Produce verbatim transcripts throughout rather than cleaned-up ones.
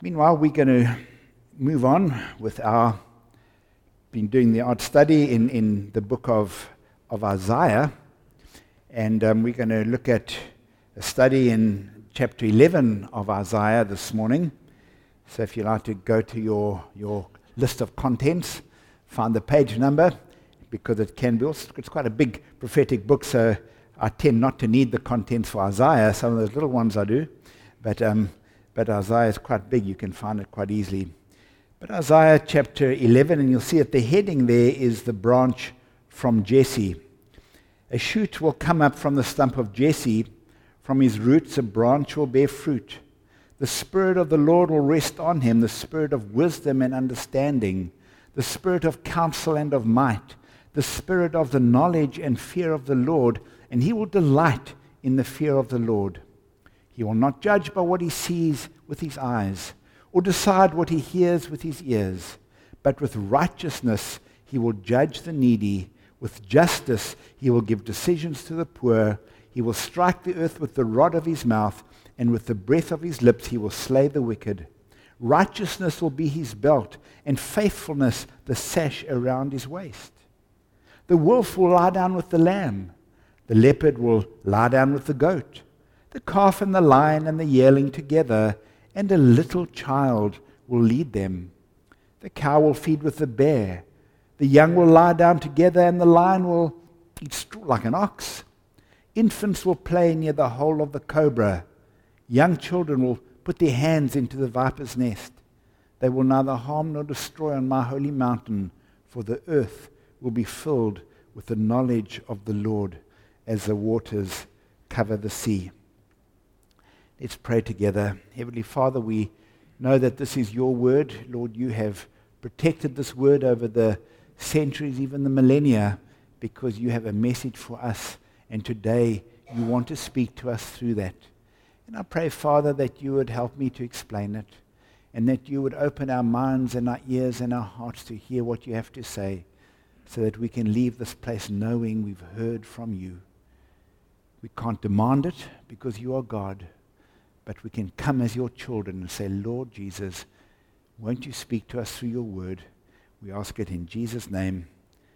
Meanwhile, we're going to move on with our, been doing the art study in, in the book of, of Isaiah, and um, we're going to look at a study in chapter eleven of Isaiah this morning. So if you'd like to go to your, your list of contents, find the page number, because it can be, also, it's quite a big prophetic book, so I tend not to need the contents for Isaiah. Some of those little ones I do, but um, but Isaiah is quite big. You can find it quite easily. But Isaiah chapter eleven, and you'll see at the heading there is the branch from Jesse. A shoot will come up from the stump of Jesse. From his roots a branch will bear fruit. The Spirit of the Lord will rest on him, the Spirit of wisdom and understanding, the Spirit of counsel and of might, the Spirit of the knowledge and fear of the Lord, and he will delight in the fear of the Lord. He will not judge by what he sees with his eyes, or decide what he hears with his ears, but with righteousness he will judge the needy. With justice he will give decisions to the poor. He will strike the earth with the rod of his mouth, and with the breath of his lips he will slay the wicked. Righteousness will be his belt, and faithfulness the sash around his waist. The wolf will lie down with the lamb. The leopard will lie down with the goat. The calf and the lion and the yearling together, and a little child will lead them. The cow will feed with the bear. The young will lie down together, and the lion will eat straw like an ox. Infants will play near the hole of the cobra. Young children will put their hands into the viper's nest. They will neither harm nor destroy on my holy mountain, for the earth will be filled with the knowledge of the Lord as the waters cover the sea. Let's pray together. Heavenly Father, we know that this is your word. Lord, you have protected this word over the centuries, even the millennia, because you have a message for us, and today you want to speak to us through that. And I pray, Father, that you would help me to explain it, and that you would open our minds and our ears and our hearts to hear what you have to say, so that we can leave this place knowing we've heard from you. We can't demand it because you are God, but we can come as your children and say, Lord Jesus, won't you speak to us through your word? We ask it in Jesus' name.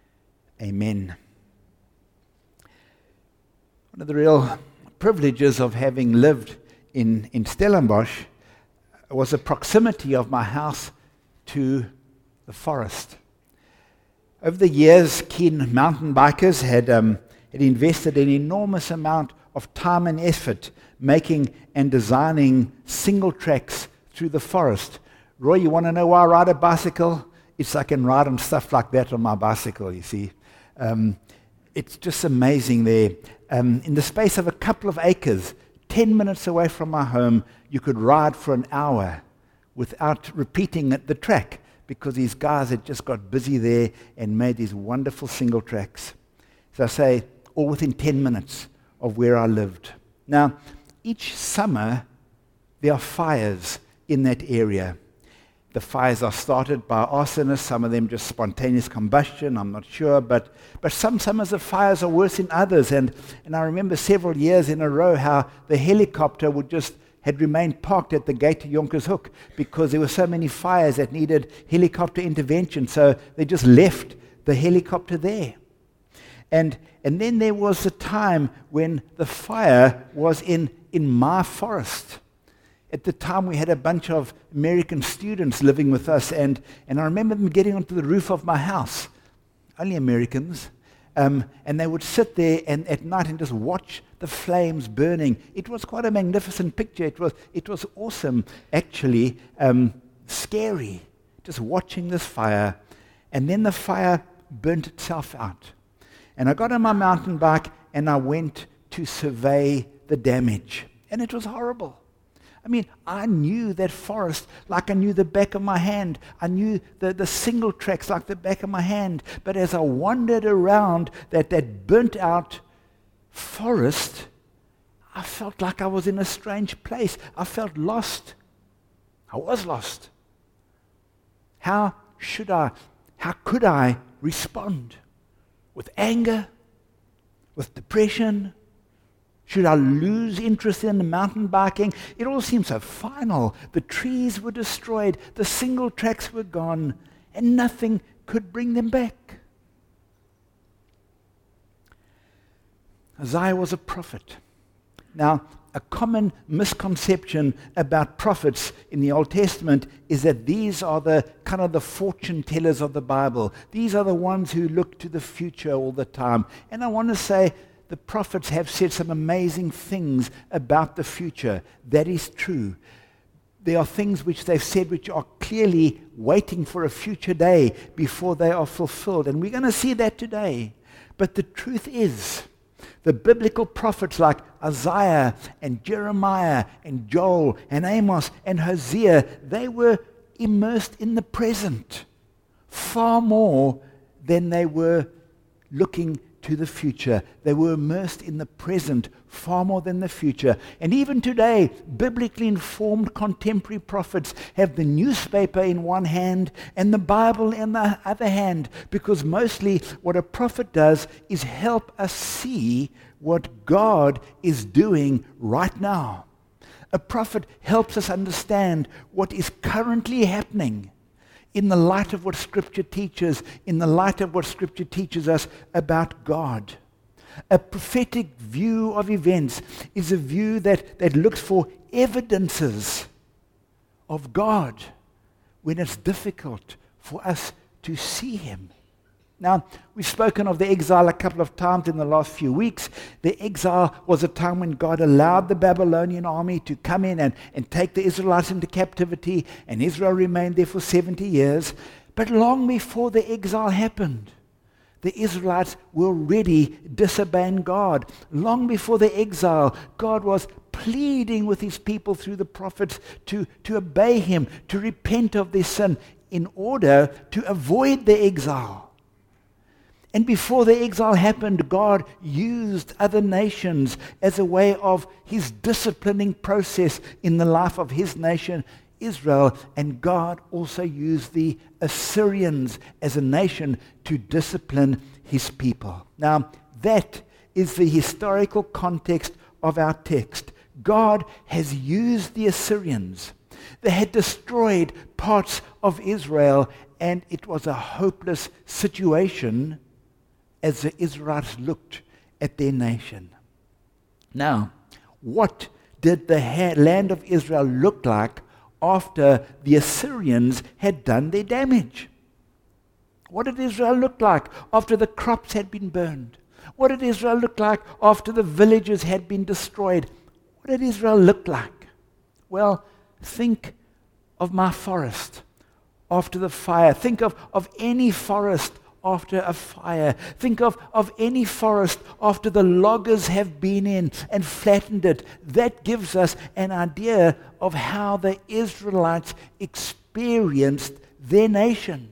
Amen. One of the real privileges of having lived in, in Stellenbosch was the proximity of my house to the forest. Over the years, keen mountain bikers had, um, had invested an enormous amount of time and effort making and designing single tracks through the forest. Roy, you want to know why I ride a bicycle? It's I can ride on stuff like that on my bicycle, you see. Um, it's just amazing there. Um, in the space of a couple of acres, ten minutes away from my home, you could ride for an hour without repeating the track, because these guys had just got busy there and made these wonderful single tracks. So I say, all within ten minutes of where I lived. Now, each summer, there are fires in that area. The fires are started by arsonists, some of them just spontaneous combustion, I'm not sure, but, but some summers the fires are worse than others. And, and I remember several years in a row how the helicopter would just had remained parked at the gate to Jonkershoek because there were so many fires that needed helicopter intervention, so they just left the helicopter there. And and then there was a time when the fire was in, in my forest. At the time, we had a bunch of American students living with us, and, and I remember them getting onto the roof of my house, only Americans, um, and they would sit there and at night and just watch the flames burning. It was quite a magnificent picture. It was, it was awesome, actually, um, scary, just watching this fire. And then the fire burnt itself out. And I got on my mountain bike and I went to survey the damage. And it was horrible. I mean, I knew that forest like I knew the back of my hand. I knew the, the single tracks like the back of my hand. But as I wandered around that, that burnt out forest, I felt like I was in a strange place. I felt lost. I was lost. How should I, how could I respond? With anger? With depression? Should I lose interest in the mountain biking? It all seemed so final. The trees were destroyed, the single tracks were gone, and nothing could bring them back. Isaiah was a prophet. Now, a common misconception about prophets in the Old Testament is that these are the kind of the fortune tellers of the Bible. These are the ones who look to the future all the time. And I want to say the prophets have said some amazing things about the future. That is true. There are things which they've said which are clearly waiting for a future day before they are fulfilled. And we're going to see that today. But the truth is, the biblical prophets like Isaiah and Jeremiah and Joel and Amos and Hosea, they were immersed in the present far more than they were looking to the future. They were immersed in the present far more than the future. And even today, biblically informed contemporary prophets have the newspaper in one hand and the Bible in the other hand, because mostly what a prophet does is help us see what God is doing right now. A prophet helps us understand what is currently happening in the light of what Scripture teaches, in the light of what Scripture teaches us about God. A prophetic view of events is a view that, that looks for evidences of God when it's difficult for us to see Him. Now, we've spoken of the exile a couple of times in the last few weeks. The exile was a time when God allowed the Babylonian army to come in and, and take the Israelites into captivity, and Israel remained there for seventy years. But long before the exile happened, the Israelites were already disobeying God. Long before the exile, God was pleading with His people through the prophets to, to obey Him, to repent of their sin in order to avoid the exile. And before the exile happened, God used other nations as a way of His disciplining process in the life of His nation, Israel. And God also used the Assyrians as a nation to discipline His people. Now, that is the historical context of our text. God has used the Assyrians. They had destroyed parts of Israel, and it was a hopeless situation as the Israelites looked at their nation. Now, what did the ha- land of Israel look like after the Assyrians had done their damage? What did Israel look like after the crops had been burned? What did Israel look like after the villages had been destroyed? What did Israel look like? Well, think of my forest after the fire. Think of, of any forest after a fire. Think of, of any forest after the loggers have been in and flattened it. That gives us an idea of how the Israelites experienced their nation.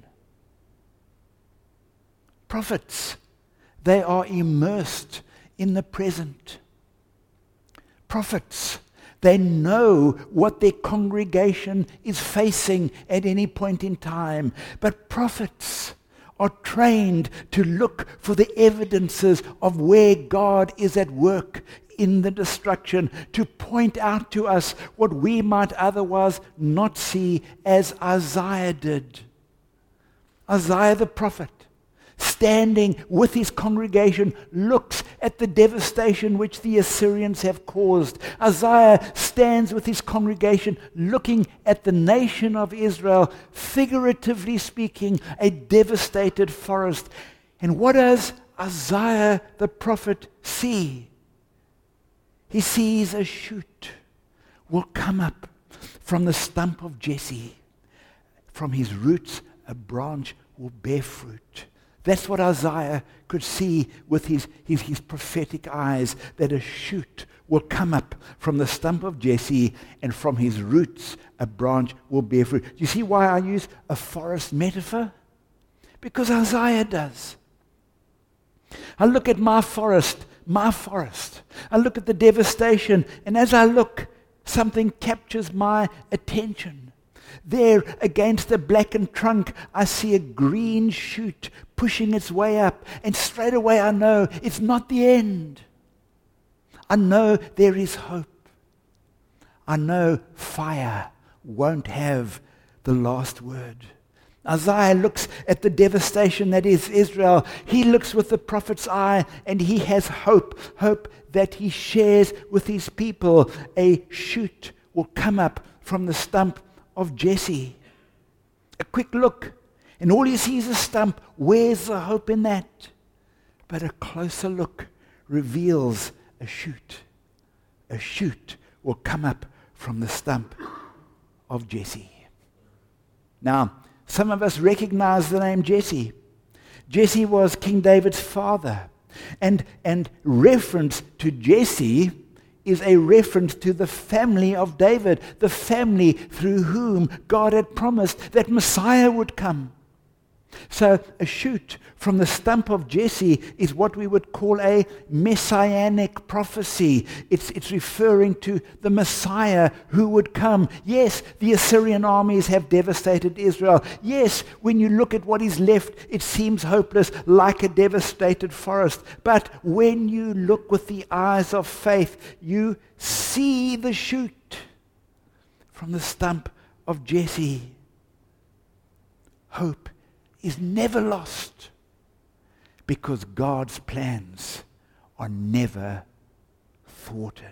Prophets, they are immersed in the present. Prophets, they know what their congregation is facing at any point in time. But prophets are trained to look for the evidences of where God is at work in the destruction, to point out to us what we might otherwise not see, as Isaiah did. Isaiah the prophet, standing with his congregation, looks at the devastation which the Assyrians have caused. Isaiah stands with his congregation, looking at the nation of Israel, figuratively speaking, a devastated forest. And what does Isaiah the prophet see? He sees a shoot will come up from the stump of Jesse. From his roots, a branch will bear fruit. That's what Isaiah could see with his, his, his prophetic eyes, that a shoot will come up from the stump of Jesse, and from his roots a branch will bear fruit. Do you see why I use a forest metaphor? Because Isaiah does. I look at my forest, my forest. I look at the devastation, and as I look, something captures my attention. There, against the blackened trunk, I see a green shoot pushing its way up, and straight away I know it's not the end. I know there is hope. I know fire won't have the last word. Isaiah looks at the devastation that is Israel. He looks with the prophet's eye and he has hope, hope that he shares with his people. A shoot will come up from the stump of Jesse. A quick look, and all you see is a stump. Where's the hope in that? But a closer look reveals a shoot. A shoot will come up from the stump of Jesse. Now, some of us recognize the name Jesse. Jesse was King David's father. And, and reference to Jesse is a reference to the family of David, the family through whom God had promised that Messiah would come. So a shoot from the stump of Jesse is what we would call a messianic prophecy. It's, it's referring to the Messiah who would come. Yes, the Assyrian armies have devastated Israel. Yes, when you look at what is left, it seems hopeless, like a devastated forest. But when you look with the eyes of faith, you see the shoot from the stump of Jesse. Hope is never lost because God's plans are never thwarted.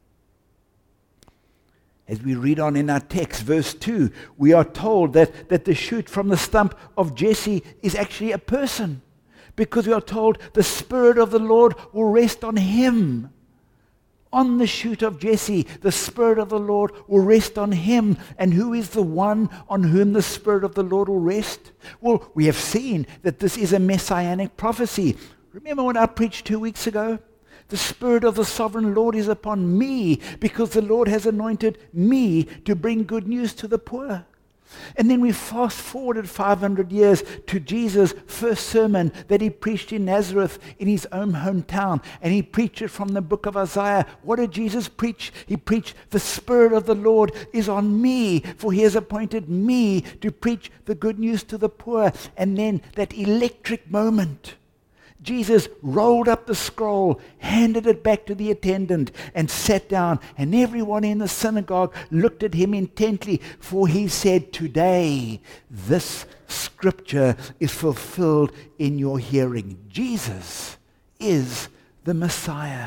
As we read on in our text, verse two, we are told that, that the shoot from the stump of Jesse is actually a person, because we are told the Spirit of the Lord will rest on him. On the shoot of Jesse, the Spirit of the Lord will rest on him. And who is the one on whom the Spirit of the Lord will rest? Well, we have seen that this is a messianic prophecy. Remember what I preached two weeks ago? The Spirit of the Sovereign Lord is upon me because the Lord has anointed me to bring good news to the poor. And then we fast forwarded five hundred years to Jesus' first sermon that he preached in Nazareth in his own hometown. And he preached it from the book of Isaiah. What did Jesus preach? He preached, the Spirit of the Lord is on me, for he has appointed me to preach the good news to the poor. And then that electric moment, Jesus rolled up the scroll, handed it back to the attendant, and sat down. And everyone in the synagogue looked at him intently, for he said, "Today, this scripture is fulfilled in your hearing." Jesus is the Messiah.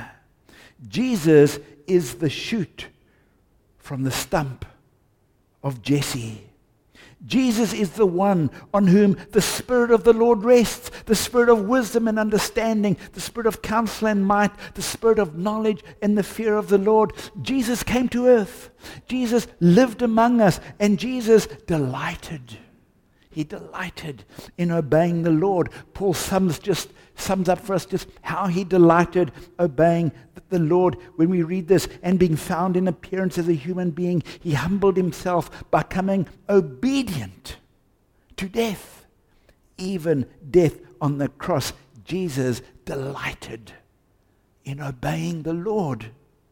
Jesus is the shoot from the stump of Jesse. Jesus is the one on whom the Spirit of the Lord rests, the Spirit of wisdom and understanding, the Spirit of counsel and might, the Spirit of knowledge and the fear of the Lord. Jesus came to earth. Jesus lived among us, and Jesus delighted. He delighted in obeying the Lord. Paul sums just sums up for us just how he delighted obeying the Lord when we read this. And being found in appearance as a human being, he humbled himself by becoming obedient to death, even death on the cross. Jesus delighted in obeying the Lord.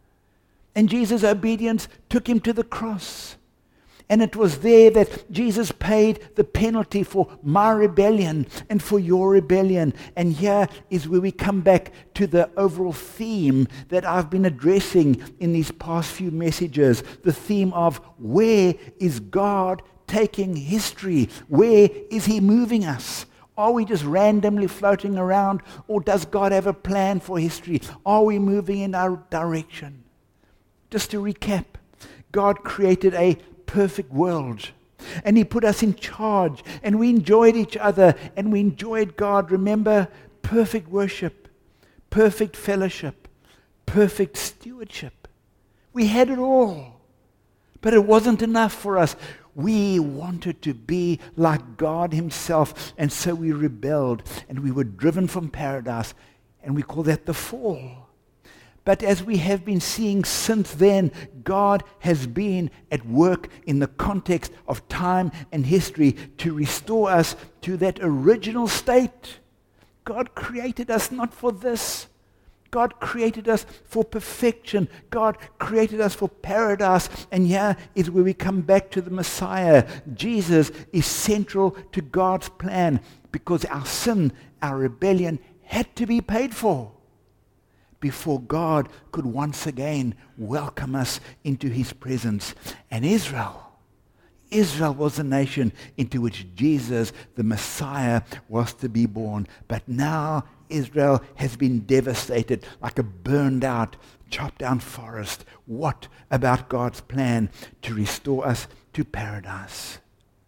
And Jesus' obedience took him to the cross. And it was there that Jesus paid the penalty for my rebellion and for your rebellion. And here is where we come back to the overall theme that I've been addressing in these past few messages. The theme of, where is God taking history? Where is he moving us? Are we just randomly floating around, or does God have a plan for history? Are we moving in our direction? Just to recap, God created a perfect world, and he put us in charge, and we enjoyed each other, and we enjoyed God. Remember, perfect worship, perfect fellowship, perfect stewardship. We had it all, but it wasn't enough for us. We wanted to be like God himself, and so we rebelled, and we were driven from paradise, and we call that the fall. But as we have been seeing since then, God has been at work in the context of time and history to restore us to that original state. God created us not for this. God created us for perfection. God created us for paradise. And here is where we come back to the Messiah. Jesus is central to God's plan because our sin, our rebellion had to be paid for. before God could once again welcome us into his presence. And Israel, Israel was the nation into which Jesus, the Messiah, was to be born. But now Israel has been devastated like a burned out, chopped down forest. What about God's plan to restore us to paradise?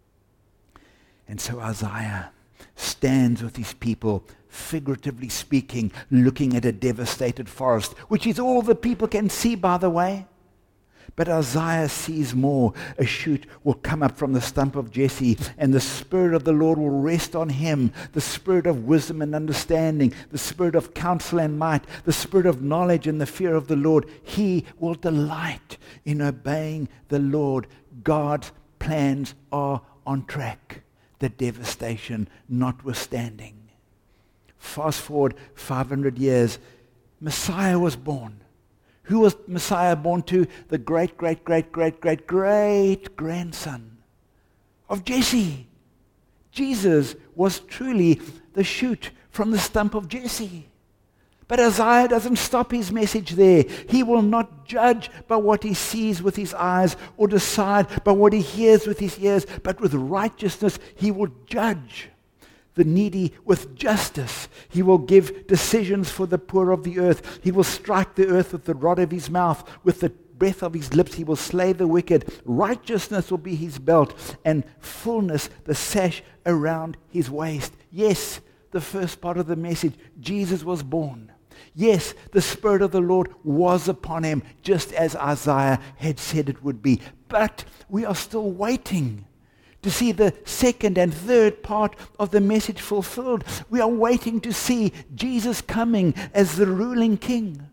And so Isaiah stands with his people, figuratively speaking, looking at a devastated forest, which is all the people can see, by the way. But Isaiah sees more. A shoot will come up from the stump of Jesse, and the Spirit of the Lord will rest on him, the Spirit of wisdom and understanding, the Spirit of counsel and might, the Spirit of knowledge and the fear of the Lord. He will delight in obeying the Lord. God's plans are on track, the devastation notwithstanding. Fast forward five hundred years, Messiah was born. Who was Messiah born to? The great, great, great, great, great, great grandson of Jesse. Jesus was truly the shoot from the stump of Jesse. But Isaiah doesn't stop his message there. He will not judge by what he sees with his eyes or decide by what he hears with his ears, but with righteousness he will judge the needy with justice. He will give decisions for the poor of the earth. He will strike the earth with the rod of his mouth. With the breath of his lips he will slay the wicked. Righteousness will be his belt, and fullness the sash around his waist. Yes, the first part of the message, Jesus was born. Yes, the Spirit of the Lord was upon him, just as Isaiah had said it would be. But we are still waiting to see the second and third part of the message fulfilled. We are waiting to see Jesus coming as the ruling king.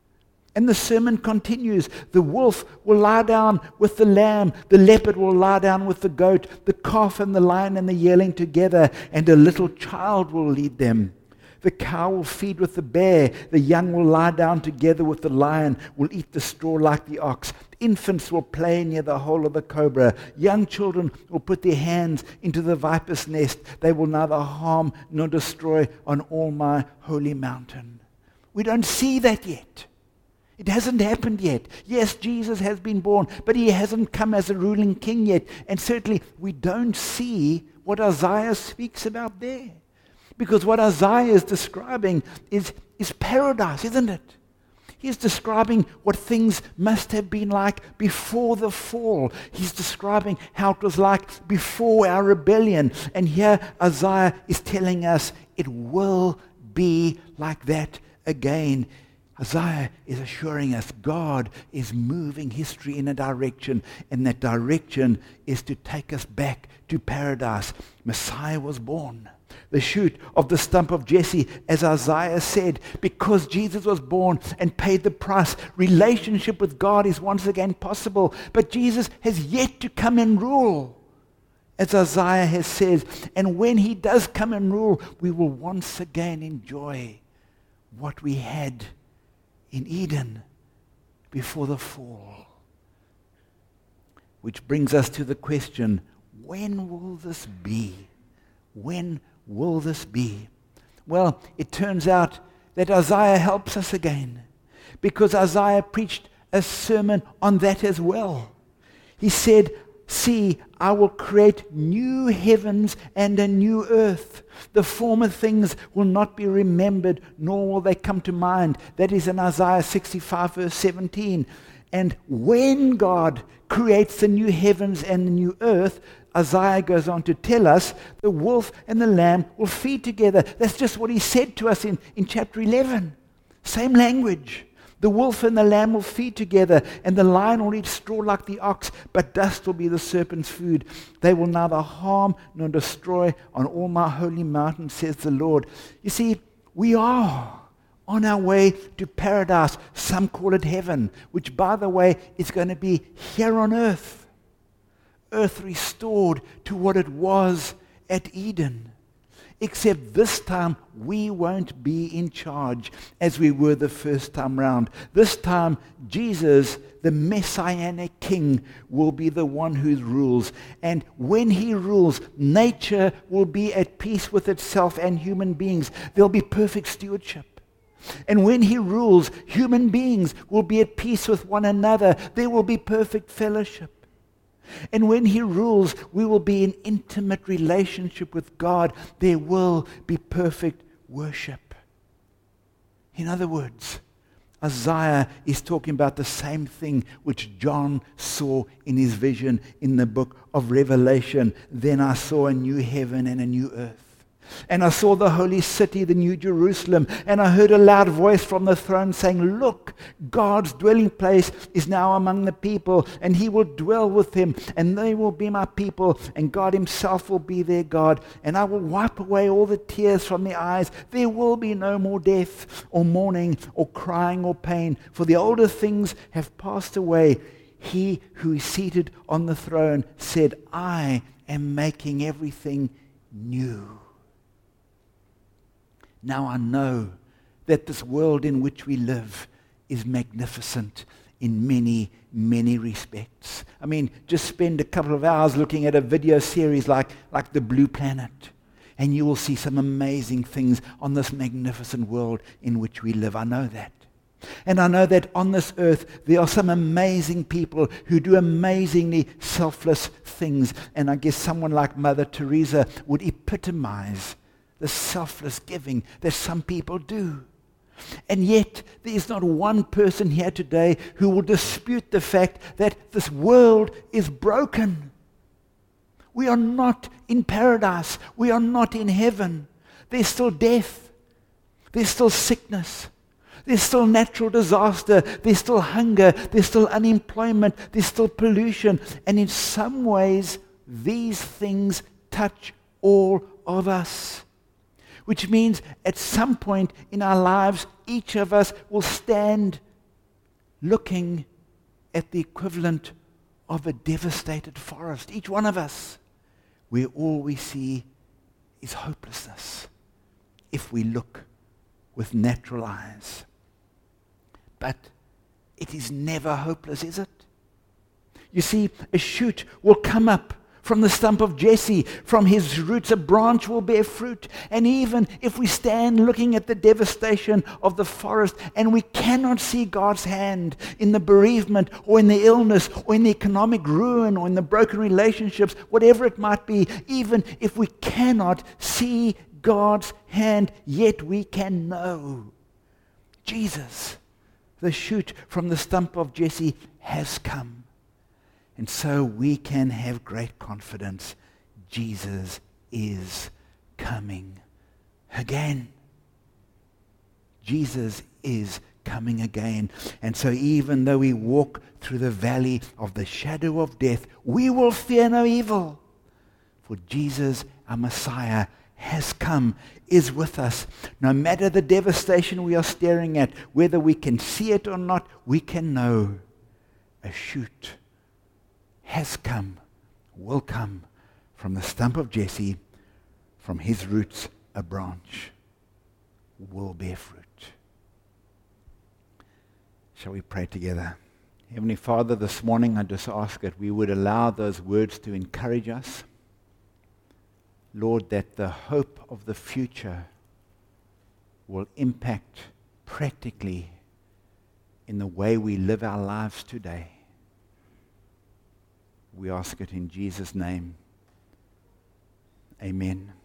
And the sermon continues. The wolf will lie down with the lamb. The leopard will lie down with the goat. The calf and the lion and the yearling together. And a little child will lead them. The cow will feed with the bear. The young will lie down together with the lion, will eat the straw like the ox. Infants will play near the hole of the cobra. Young children will put their hands into the viper's nest. They will neither harm nor destroy on all my holy mountain. We don't see that yet. It hasn't happened yet. Yes, Jesus has been born, but he hasn't come as a ruling king yet. And certainly we don't see what Isaiah speaks about there. Because what Isaiah is describing is, is paradise, isn't it? He's describing what things must have been like before the fall. He's describing how it was like before our rebellion. And here Isaiah is telling us it will be like that again. Isaiah is assuring us God is moving history in a direction, and that direction is to take us back to paradise. Messiah was born, the shoot of the stump of Jesse, as Isaiah said. Because Jesus was born and paid the price, relationship with God is once again possible. But Jesus has yet to come and rule, as Isaiah has said. And when he does come and rule, we will once again enjoy what we had in Eden before the fall. Which brings us to the question, when will this be? When will this be? Well, it turns out that Isaiah helps us again, because Isaiah preached a sermon on that as well. He said, "See, I will create new heavens and a new earth. The former things will not be remembered, nor will they come to mind." That is in Isaiah sixty-five, verse seventeen. And when God creates the new heavens and the new earth, Isaiah goes on to tell us the wolf and the lamb will feed together. That's just what he said to us in, in chapter eleven. Same language. The wolf and the lamb will feed together, and the lion will eat straw like the ox, but dust will be the serpent's food. They will neither harm nor destroy on all my holy mountain, says the Lord. You see, we are on our way to paradise. Some call it heaven, which, by the way, is going to be here on earth. Earth restored to what it was at Eden. Except this time we won't be in charge as we were the first time round. This time Jesus, the Messianic King, will be the one who rules. And when he rules, nature will be at peace with itself and human beings. There'll be perfect stewardship. And when he rules, human beings will be at peace with one another. There will be perfect fellowship. And when he rules, we will be in intimate relationship with God. There will be perfect worship. In other words, Isaiah is talking about the same thing which John saw in his vision in the book of Revelation. Then I saw a new heaven and a new earth. And I saw the holy city, the new Jerusalem, and I heard a loud voice from the throne saying, "Look, God's dwelling place is now among the people, and he will dwell with them, and they will be my people, and God himself will be their God, and I will wipe away all the tears from their eyes. There will be no more death, or mourning, or crying, or pain, for the older things have passed away." He who is seated on the throne said, "I am making everything new." Now I know that this world in which we live is magnificent in many, many respects. I mean, just spend a couple of hours looking at a video series like, like The Blue Planet, and you will see some amazing things on this magnificent world in which we live. I know that. And I know that on this earth there are some amazing people who do amazingly selfless things. And I guess someone like Mother Teresa would epitomize the selfless giving that some people do. And yet, there is not one person here today who will dispute the fact that this world is broken. We are not in paradise. We are not in heaven. There's still death. There's still sickness. There's still natural disaster. There's still hunger. There's still unemployment. There's still pollution. And in some ways, these things touch all of us. Which means at some point in our lives, each of us will stand looking at the equivalent of a devastated forest. Each one of us, where all we see is hopelessness if we look with natural eyes. But it is never hopeless, is it? You see, a shoot will come up from the stump of Jesse. From his roots a branch will bear fruit. And even if we stand looking at the devastation of the forest and we cannot see God's hand in the bereavement or in the illness or in the economic ruin or in the broken relationships, whatever it might be, even if we cannot see God's hand, yet we can know Jesus, the shoot from the stump of Jesse, has come. And so we can have great confidence. Jesus is coming again. Jesus is coming again. And so even though we walk through the valley of the shadow of death, we will fear no evil. For Jesus, our Messiah, has come, is with us. No matter the devastation we are staring at, whether we can see it or not, we can know a shoot has come, will come from the stump of Jesse, from his roots a branch will bear fruit. Shall we pray together? Heavenly Father, this morning I just ask that we would allow those words to encourage us. Lord, that the hope of the future will impact practically in the way we live our lives today. We ask it in Jesus' name. Amen.